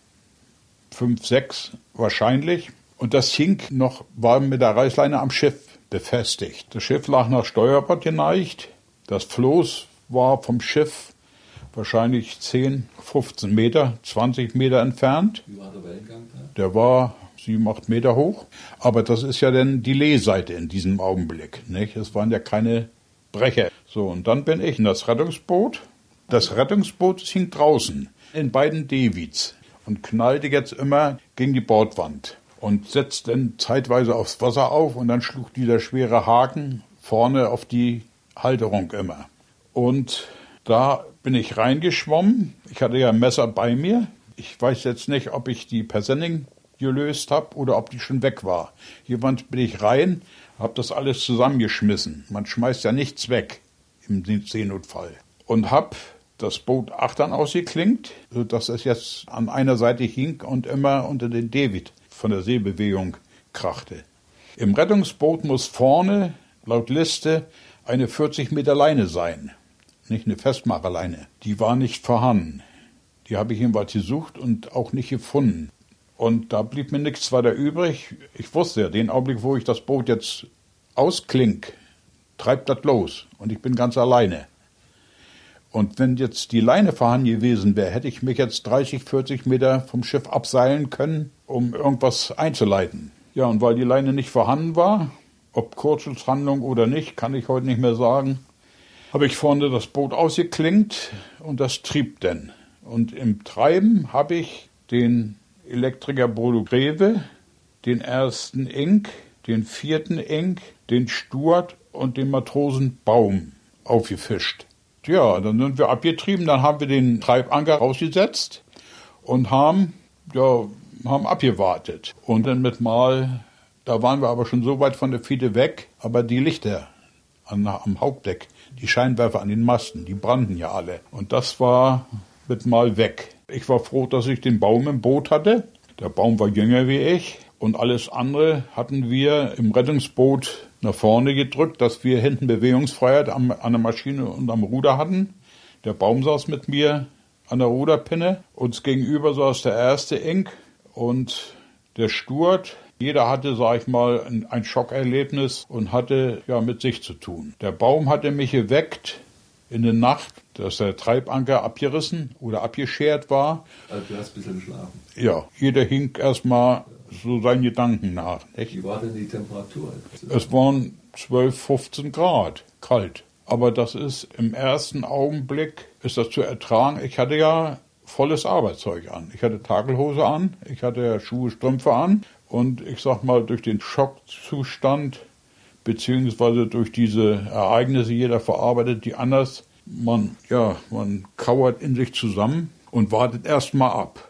fünf, sechs wahrscheinlich. Und das hing noch, war mit der Reißleine am Schiff befestigt. Das Schiff lag nach Steuerbord geneigt. Das Floß war vom Schiff wahrscheinlich zehn, fünfzehn Meter, zwanzig Meter entfernt. Wie war der Wellengang da? Der war sieben, acht Meter hoch. Aber das ist ja dann die Lehseite in diesem Augenblick, nicht? Es waren ja keine Brecher. So, und dann bin ich in das Rettungsboot. Das Rettungsboot hing draußen in beiden Davids und knallte jetzt immer gegen die Bordwand und setzte dann zeitweise aufs Wasser auf und dann schlug dieser schwere Haken vorne auf die Halterung immer. Und da bin ich reingeschwommen. Ich hatte ja ein Messer bei mir. Ich weiß jetzt nicht, ob ich die Persenning gelöst habe oder ob die schon weg war. Jemand bin ich rein, habe das alles zusammengeschmissen. Man schmeißt ja nichts weg im Seenotfall. Und habe das Boot achtern ausgeklinkt, sodass es jetzt an einer Seite hing und immer unter den David von der Seebewegung krachte. Im Rettungsboot muss vorne, laut Liste, eine vierzig Meter Leine sein. Nicht eine Festmacherleine. Die war nicht vorhanden. Die habe ich jedenfalls gesucht und auch nicht gefunden. Und da blieb mir nichts weiter übrig. Ich wusste ja, den Augenblick, wo ich das Boot jetzt ausklink, treibt das los. Und ich bin ganz alleine. Und wenn jetzt die Leine vorhanden gewesen wäre, hätte ich mich jetzt dreißig, vierzig Meter vom Schiff abseilen können, um irgendwas einzuleiten. Ja, und weil die Leine nicht vorhanden war, ob Kurzschlusshandlung oder nicht, kann ich heute nicht mehr sagen, habe ich vorne das Boot ausgeklinkt und das trieb denn. Und im Treiben habe ich den Elektriker Bodo Greve, den ersten Ink, den vierten Ink, den Stuart und den Matrosen Baum aufgefischt. Ja, dann sind wir abgetrieben, dann haben wir den Treibanker rausgesetzt und haben, ja, haben abgewartet. Und dann mit mal, da waren wir aber schon so weit von der Fiete weg, aber die Lichter an, am Hauptdeck, die Scheinwerfer an den Masten, die brannten ja alle. Und das war mit mal weg. Ich war froh, dass ich den Baum im Boot hatte. Der Baum war jünger wie ich. Und alles andere hatten wir im Rettungsboot nach vorne gedrückt, dass wir hinten Bewegungsfreiheit am, an der Maschine und am Ruder hatten. Der Baum saß mit mir an der Ruderpinne. Uns gegenüber saß der erste Ink und der Stuart. Jeder hatte, sag ich mal, ein, ein Schockerlebnis und hatte ja mit sich zu tun. Der Baum hatte mich geweckt in der Nacht, dass der Treibanker abgerissen oder abgeschert war. Also du hast ein bisschen geschlafen. Ja, jeder hing erstmal so seinen Gedanken nach. Nicht? Wie war denn die Temperatur? Es waren zwölf, fünfzehn Grad, kalt. Aber das ist im ersten Augenblick, ist das zu ertragen. Ich hatte ja volles Arbeitszeug an. Ich hatte Takelhose an, ich hatte Schuhe, Strümpfe an. Und ich sag mal, durch den Schockzustand, beziehungsweise durch diese Ereignisse, jeder verarbeitet die anders, man, ja, man kauert in sich zusammen und wartet erstmal ab.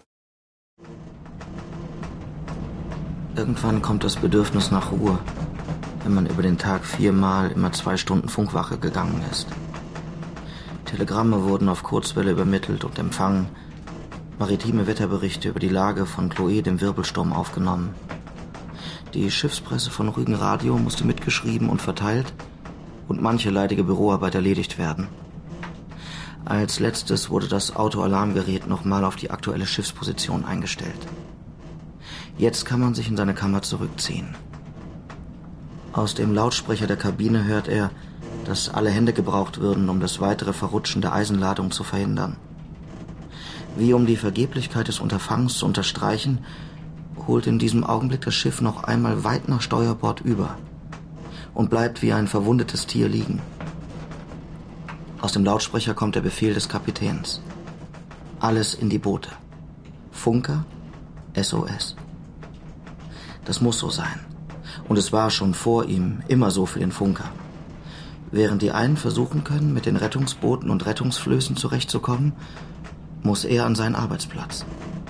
Irgendwann kommt das Bedürfnis nach Ruhe, wenn man über den Tag viermal immer zwei Stunden Funkwache gegangen ist. Telegramme wurden auf Kurzwelle übermittelt und empfangen, maritime Wetterberichte über die Lage von Chloe, dem Wirbelsturm, aufgenommen. Die Schiffspresse von Rügen Radio musste mitgeschrieben und verteilt und manche leidige Büroarbeit erledigt werden. Als letztes wurde das Autoalarmgerät nochmal auf die aktuelle Schiffsposition eingestellt. Jetzt kann man sich in seine Kammer zurückziehen. Aus dem Lautsprecher der Kabine hört er, dass alle Hände gebraucht würden, um das weitere Verrutschen der Eisenladung zu verhindern. Wie um die Vergeblichkeit des Unterfangens zu unterstreichen, holt in diesem Augenblick das Schiff noch einmal weit nach Steuerbord über und bleibt wie ein verwundetes Tier liegen. Aus dem Lautsprecher kommt der Befehl des Kapitäns. Alles in die Boote. Funker, S O S. Das muss so sein. Und es war schon vor ihm immer so für den Funker. Während die einen versuchen können, mit den Rettungsbooten und Rettungsflößen zurechtzukommen, muss er an seinen Arbeitsplatz.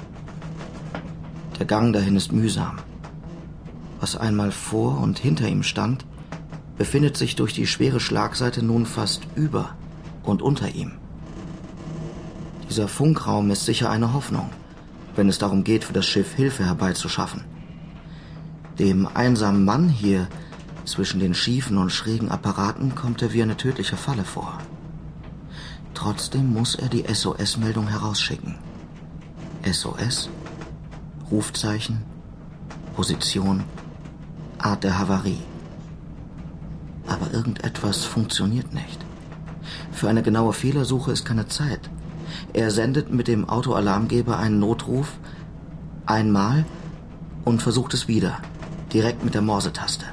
Der Gang dahin ist mühsam. Was einmal vor und hinter ihm stand, befindet sich durch die schwere Schlagseite nun fast über und unter ihm. Dieser Funkraum ist sicher eine Hoffnung, wenn es darum geht, für das Schiff Hilfe herbeizuschaffen. Dem einsamen Mann hier zwischen den schiefen und schrägen Apparaten kommt er wie eine tödliche Falle vor. Trotzdem muss er die S O S-Meldung herausschicken. S O S, Rufzeichen, Position, Art der Havarie. Aber irgendetwas funktioniert nicht. Für eine genaue Fehlersuche ist keine Zeit. Er sendet mit dem Autoalarmgeber einen Notruf einmal und versucht es wieder, direkt mit der Morsetaste.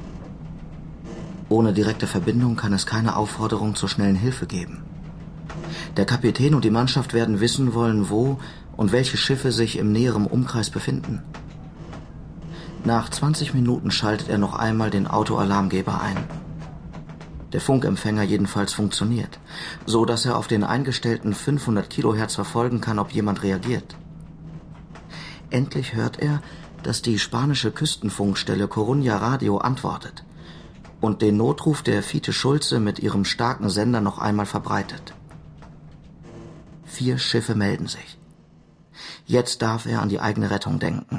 Ohne direkte Verbindung kann es keine Aufforderung zur schnellen Hilfe geben. Der Kapitän und die Mannschaft werden wissen wollen, wo und welche Schiffe sich im näheren Umkreis befinden. Nach zwanzig Minuten schaltet er noch einmal den Autoalarmgeber ein. Der Funkempfänger jedenfalls funktioniert, so dass er auf den eingestellten fünfhundert Kilohertz verfolgen kann, ob jemand reagiert. Endlich hört er, dass die spanische Küstenfunkstelle Coruña Radio antwortet und den Notruf der Fiete Schulze mit ihrem starken Sender noch einmal verbreitet. Vier Schiffe melden sich. Jetzt darf er an die eigene Rettung denken.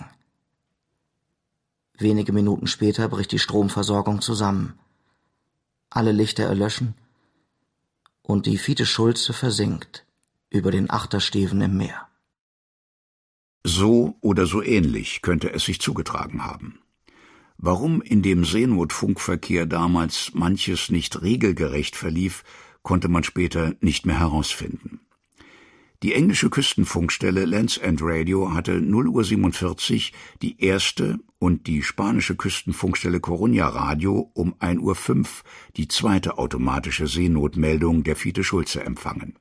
Wenige Minuten später bricht die Stromversorgung zusammen. Alle Lichter erlöschen und die Fiete Schulze versinkt über den Achtersteven im Meer. So oder so ähnlich könnte es sich zugetragen haben. Warum in dem Seenotfunkverkehr damals manches nicht regelgerecht verlief, konnte man später nicht mehr herausfinden. Die englische Küstenfunkstelle Land's End Radio hatte null Uhr siebenundvierzig die erste und die spanische Küstenfunkstelle Coruña Radio um ein Uhr fünf die zweite automatische Seenotmeldung der Fiete Schulze empfangen.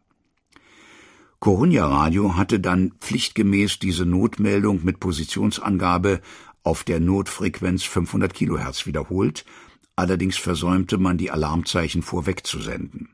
Coruña Radio hatte dann pflichtgemäß diese Notmeldung mit Positionsangabe auf der Notfrequenz fünfhundert Kilohertz wiederholt, allerdings versäumte man die Alarmzeichen vorwegzusenden.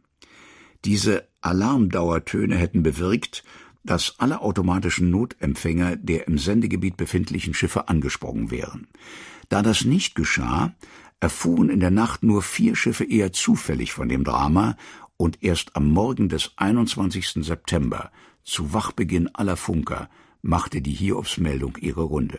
Diese Alarmdauertöne hätten bewirkt, dass alle automatischen Notempfänger der im Sendegebiet befindlichen Schiffe angesprungen wären. Da das nicht geschah, erfuhren in der Nacht nur vier Schiffe eher zufällig von dem Drama und erst am Morgen des einundzwanzigsten September, zu Wachbeginn aller Funker, machte die Hiobsmeldung ihre Runde.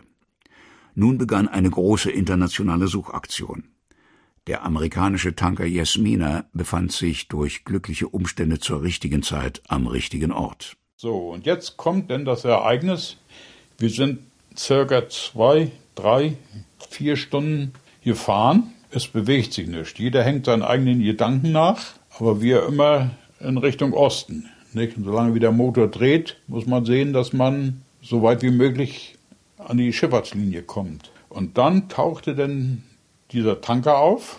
Nun begann eine große internationale Suchaktion. Der amerikanische Tanker Yasmina befand sich durch glückliche Umstände zur richtigen Zeit am richtigen Ort. So, und jetzt kommt denn das Ereignis. Wir sind circa zwei, drei, vier Stunden gefahren. Es bewegt sich nicht. Jeder hängt seinen eigenen Gedanken nach, aber wir immer in Richtung Osten. Nicht? Und solange wie der Motor dreht, muss man sehen, dass man so weit wie möglich an die Schifffahrtslinie kommt. Und dann tauchte denn dieser Tanker auf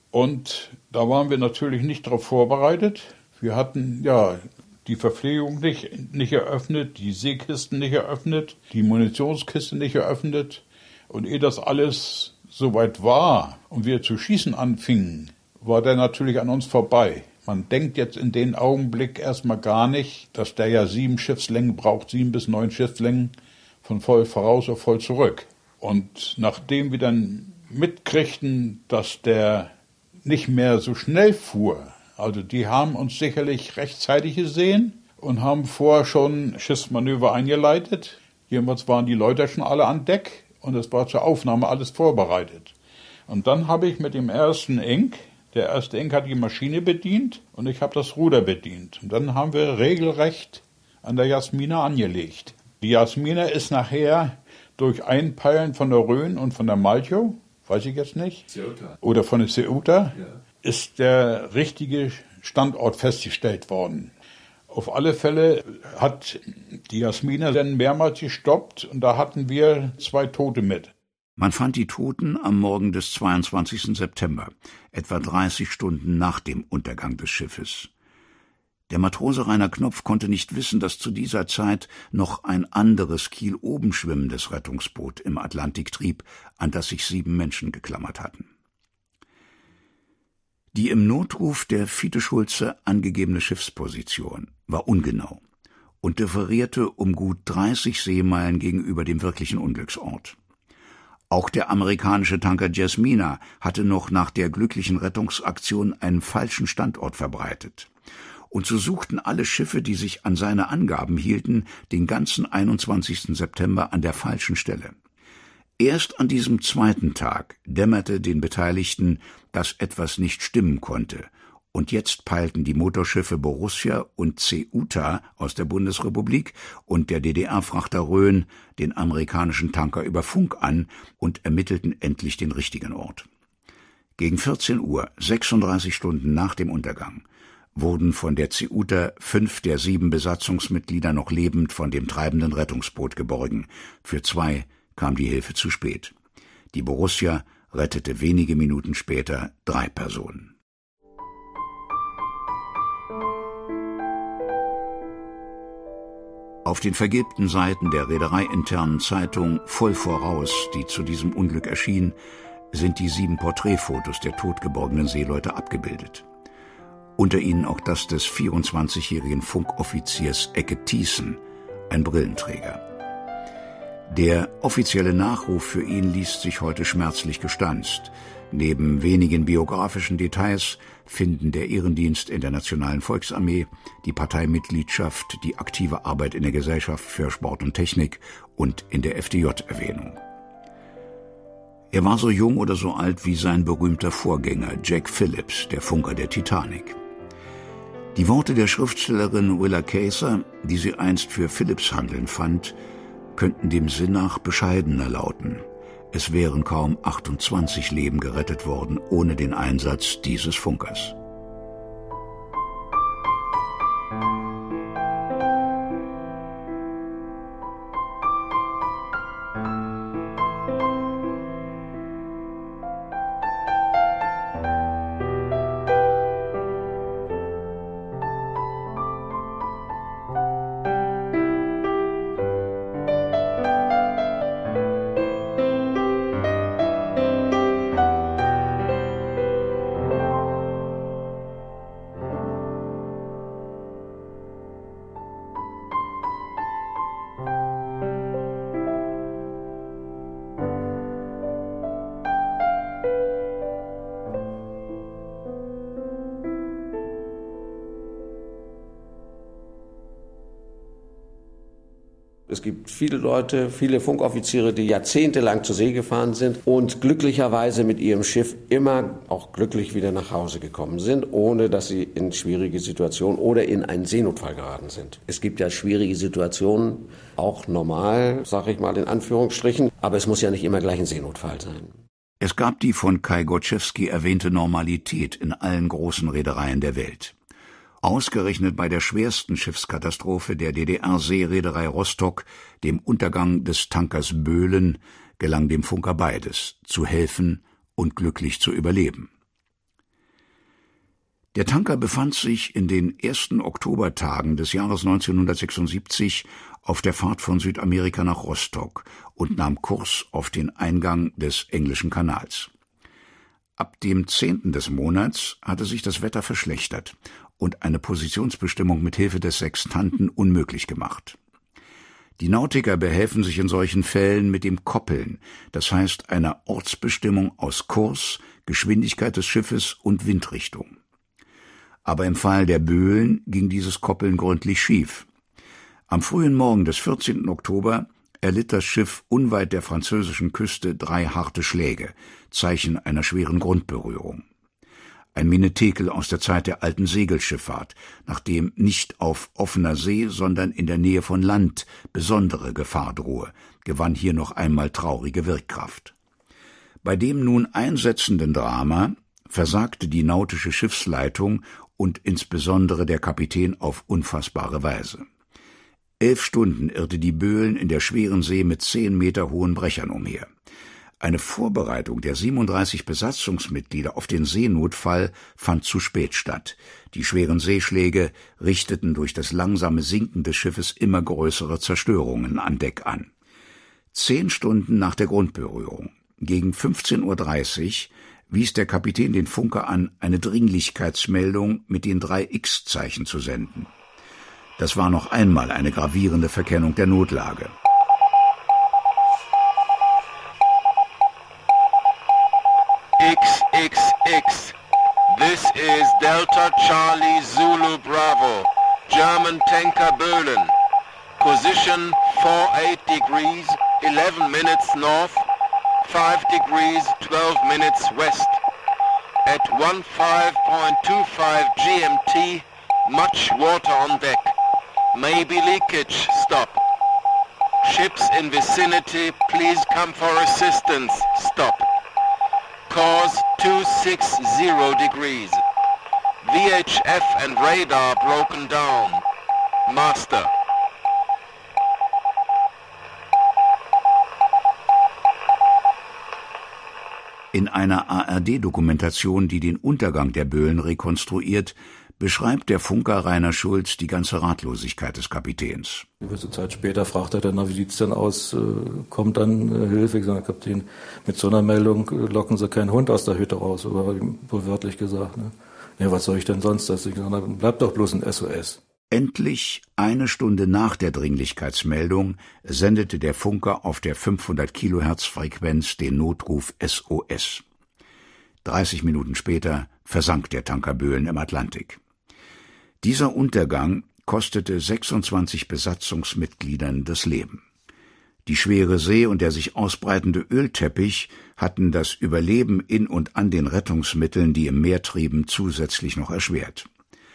und da waren wir natürlich nicht darauf vorbereitet. Wir hatten ja die Verpflegung nicht, nicht eröffnet, die Seekisten nicht eröffnet, die Munitionskiste nicht eröffnet. Und ehe das alles soweit war und wir zu schießen anfingen, war der natürlich an uns vorbei. Man denkt jetzt in den Augenblick erstmal gar nicht, dass der ja sieben Schiffslängen braucht, sieben bis neun Schiffslängen von voll voraus auf voll zurück. Und nachdem wir dann mitkriegten, dass der nicht mehr so schnell fuhr, also die haben uns sicherlich rechtzeitig gesehen und haben vorher schon Schiffsmanöver eingeleitet. Jedenfalls waren die Leute schon alle an Deck und es war zur Aufnahme alles vorbereitet. Und dann habe ich mit dem ersten Ink, der erste Ink hat die Maschine bedient und ich habe das Ruder bedient. Und dann haben wir regelrecht an der Yasmina angelegt. Die Yasmina ist nachher durch Einpeilen von der Rhön und von der Malchow, weiß ich jetzt nicht, Ceuta. Oder von der Ceuta, ja, ist der richtige Standort festgestellt worden. Auf alle Fälle hat die Yasmina dann mehrmals gestoppt und da hatten wir zwei Tote mit. Man fand die Toten am Morgen des zweiundzwanzigsten September, etwa dreißig Stunden nach dem Untergang des Schiffes. Der Matrose Rainer Knopf konnte nicht wissen, dass zu dieser Zeit noch ein anderes kieloben schwimmendes Rettungsboot im Atlantik trieb, an das sich sieben Menschen geklammert hatten. Die im Notruf der Fiete Schulze angegebene Schiffsposition war ungenau und differierte um gut dreißig Seemeilen gegenüber dem wirklichen Unglücksort. Auch der amerikanische Tanker Yasmina hatte noch nach der glücklichen Rettungsaktion einen falschen Standort verbreitet. Und so suchten alle Schiffe, die sich an seine Angaben hielten, den ganzen einundzwanzigsten September an der falschen Stelle. Erst an diesem zweiten Tag dämmerte den Beteiligten, dass etwas nicht stimmen konnte, und jetzt peilten die Motorschiffe Borussia und Ceuta aus der Bundesrepublik und der D D R-Frachter Rhön den amerikanischen Tanker über Funk an und ermittelten endlich den richtigen Ort. Gegen vierzehn Uhr, sechsunddreißig Stunden nach dem Untergang, wurden von der Ceuta fünf der sieben Besatzungsmitglieder noch lebend von dem treibenden Rettungsboot geborgen, für zwei kam die Hilfe zu spät. Die Borussia rettete wenige Minuten später drei Personen. Auf den vergilbten Seiten der reedereiinternen Zeitung Voll voraus, die zu diesem Unglück erschien, sind die sieben Porträtfotos der totgeborgenen Seeleute abgebildet. Unter ihnen auch das des vierundzwanzigjährigen Funkoffiziers Ecke Thiessen, ein Brillenträger. Der offizielle Nachruf für ihn liest sich heute schmerzlich gestanzt. Neben wenigen biografischen Details finden der Ehrendienst in der Nationalen Volksarmee, die Parteimitgliedschaft, die aktive Arbeit in der Gesellschaft für Sport und Technik und in der F D J Erwähnung. Er war so jung oder so alt wie sein berühmter Vorgänger Jack Phillips, der Funker der Titanic. Die Worte der Schriftstellerin Willa Cather, die sie einst für Phillips Handeln fand, könnten dem Sinn nach bescheidener lauten. Es wären kaum achtundzwanzig Leben gerettet worden ohne den Einsatz dieses Funkers. Es gibt viele Leute, viele Funkoffiziere, die jahrzehntelang zur See gefahren sind und glücklicherweise mit ihrem Schiff immer auch glücklich wieder nach Hause gekommen sind, ohne dass sie in schwierige Situationen oder in einen Seenotfall geraten sind. Es gibt ja schwierige Situationen, auch normal, sage ich mal in Anführungsstrichen, aber es muss ja nicht immer gleich ein Seenotfall sein. Es gab die von Kai Gottschewski erwähnte Normalität in allen großen Reedereien der Welt. Ausgerechnet bei der schwersten Schiffskatastrophe der D D R-Seereederei Rostock, dem Untergang des Tankers Böhlen, gelang dem Funker beides, zu helfen und glücklich zu überleben. Der Tanker befand sich in den ersten Oktobertagen des Jahres neunzehnhundertsechsundsiebzig auf der Fahrt von Südamerika nach Rostock und nahm Kurs auf den Eingang des Englischen Kanals. Ab dem zehnten des Monats hatte sich das Wetter verschlechtert und eine Positionsbestimmung mit Hilfe des Sextanten unmöglich gemacht. Die Nautiker behelfen sich in solchen Fällen mit dem Koppeln, das heißt einer Ortsbestimmung aus Kurs, Geschwindigkeit des Schiffes und Windrichtung. Aber im Fall der Böhlen ging dieses Koppeln gründlich schief. Am frühen Morgen des vierzehnten Oktober erlitt das Schiff unweit der französischen Küste drei harte Schläge, Zeichen einer schweren Grundberührung. Ein Menetekel aus der Zeit der alten Segelschifffahrt, nachdem nicht auf offener See, sondern in der Nähe von Land besondere Gefahr drohe, gewann hier noch einmal traurige Wirkkraft. Bei dem nun einsetzenden Drama versagte die nautische Schiffsleitung und insbesondere der Kapitän auf unfassbare Weise. Elf Stunden irrte die Böhlen in der schweren See mit zehn Meter hohen Brechern umher. Eine Vorbereitung der siebenunddreißig Besatzungsmitglieder auf den Seenotfall fand zu spät statt. Die schweren Seeschläge richteten durch das langsame Sinken des Schiffes immer größere Zerstörungen an Deck an. Zehn Stunden nach der Grundberührung, gegen fünfzehn Uhr dreißig, wies der Kapitän den Funker an, eine Dringlichkeitsmeldung mit den drei X-Zeichen zu senden. Das war noch einmal eine gravierende Verkennung der Notlage. X X X. This is Delta Charlie Zulu Bravo, German tanker Böhlen. Position four eight degrees, eleven minutes north, five degrees, twelve minutes west. At fifteen point two five G M T, much water on deck. Maybe leakage, stop. Ships in vicinity, please come for assistance, stop. Course two sixty degrees. V H F and radar broken down. Master. In einer A R D-Dokumentation, die den Untergang der Böhlen rekonstruiert, beschreibt der Funker Rainer Schulz die ganze Ratlosigkeit des Kapitäns. Eine gewisse Zeit später fragt er dann, na, wie sieht's denn aus, kommt dann Hilfe? Ich sage, Kapitän, mit so einer Meldung locken Sie keinen Hund aus der Hütte raus, aber wohl wörtlich gesagt. Ne? Ja, was soll ich denn sonst? Ich sage, bleibt doch bloß ein S O S. Endlich, eine Stunde nach der Dringlichkeitsmeldung, sendete der Funker auf der fünfhundert Kilohertz Frequenz den Notruf S O S. dreißig Minuten später versank der Tanker Böhlen im Atlantik. Dieser Untergang kostete sechsundzwanzig Besatzungsmitgliedern das Leben. Die schwere See und der sich ausbreitende Ölteppich hatten das Überleben in und an den Rettungsmitteln, die im Meer trieben, zusätzlich noch erschwert.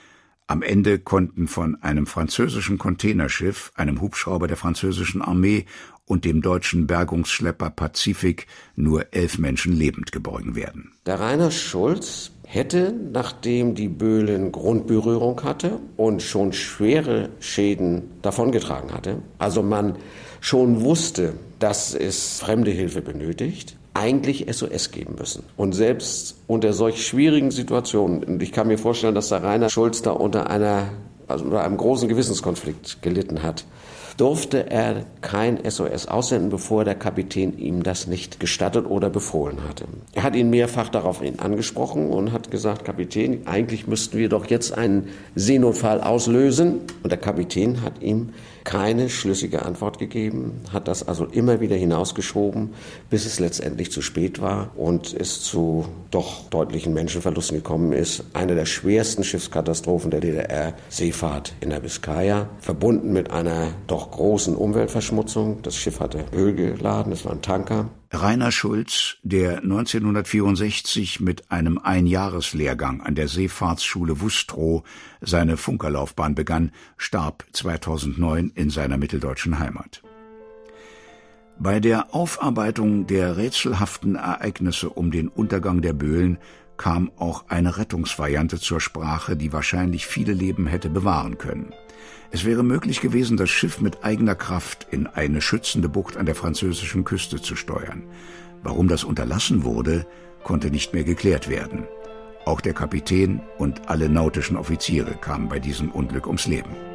Am Ende konnten von einem französischen Containerschiff, einem Hubschrauber der französischen Armee und dem deutschen Bergungsschlepper Pazifik nur elf Menschen lebend geborgen werden. Der Rainer Schulz hätte, nachdem die Böhlen Grundberührung hatte und schon schwere Schäden davongetragen hatte, also man schon wusste, dass es fremde Hilfe benötigt, eigentlich S O S geben müssen. Und selbst unter solch schwierigen Situationen, und ich kann mir vorstellen, dass der Rainer Schulz da unter einer, also unter einem großen Gewissenskonflikt gelitten hat, durfte er kein S O S aussenden, bevor der Kapitän ihm das nicht gestattet oder befohlen hatte. Er hat ihn mehrfach darauf angesprochen und hat gesagt, Kapitän, eigentlich müssten wir doch jetzt einen Seenotfall auslösen. Und der Kapitän hat ihm keine schlüssige Antwort gegeben, hat das also immer wieder hinausgeschoben, bis es letztendlich zu spät war und es zu doch deutlichen Menschenverlusten gekommen ist. Eine der schwersten Schiffskatastrophen der D D R-Seefahrt in der Biskaya, verbunden mit einer doch großen Umweltverschmutzung. Das Schiff hatte Öl geladen, es war ein Tanker. Rainer Schulz, der neunzehnhundertvierundsechzig mit einem Einjahreslehrgang an der Seefahrtsschule Wustrow seine Funkerlaufbahn begann, starb zweitausendneun in seiner mitteldeutschen Heimat. Bei der Aufarbeitung der rätselhaften Ereignisse um den Untergang der Böhlen kam auch eine Rettungsvariante zur Sprache, die wahrscheinlich viele Leben hätte bewahren können. Es wäre möglich gewesen, das Schiff mit eigener Kraft in eine schützende Bucht an der französischen Küste zu steuern. Warum das unterlassen wurde, konnte nicht mehr geklärt werden. Auch der Kapitän und alle nautischen Offiziere kamen bei diesem Unglück ums Leben.